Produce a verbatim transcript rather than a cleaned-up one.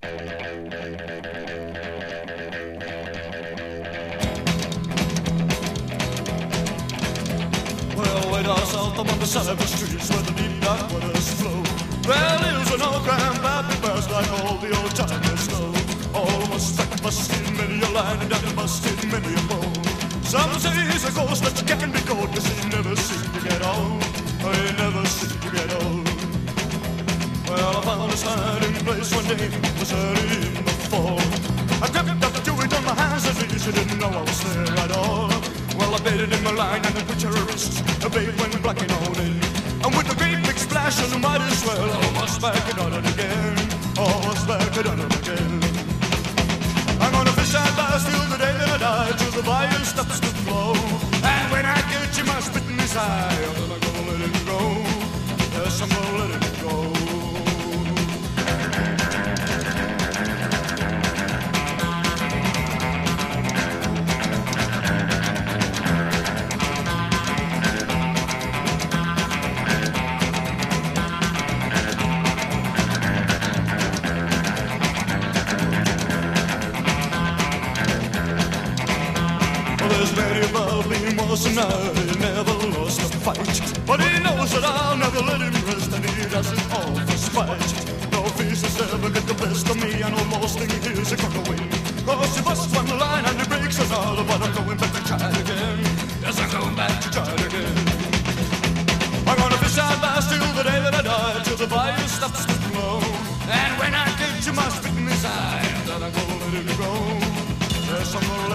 Well, way down south among the savage streets where the deep dark waters flow, there lives an old grandpappy bears like all the old timers know. Almost back busted, many a line and down busted, many a bone. Some say he's a ghost that can't be caught, 'cause he never seemed to get old. He never seemed to get old. Well, I found his hiding place one day, was early in the fall. I crept up to it on my hands and knees, he didn't know I was there at all. Well, I baited in my line and a picture of wrist, a bait went black and on in. And with a great big splash, and might as well, I was back and on it again. I was back and on it again. I'm gonna fish and bass till the day that I die, till the bayou stops to flow. And when I get you, my spit in his eye, I'm gonna go let it go. Yes, I'm gonna let it go. Was an he never lost a fight, but he knows that I'll never let him rest, and he does it all for spite. No pieces ever get the best of me, and almost think he's gonna win. 'Cause he busts one line and he breaks another, but I'm going back to try it again. Yes, I'm going back to try it again. I'm gonna fish and bass till the day that I die, till the bayou stops to flow. And when I get you, my spit in his eye, then I'm gonna let him go. Yes, I'm gonna let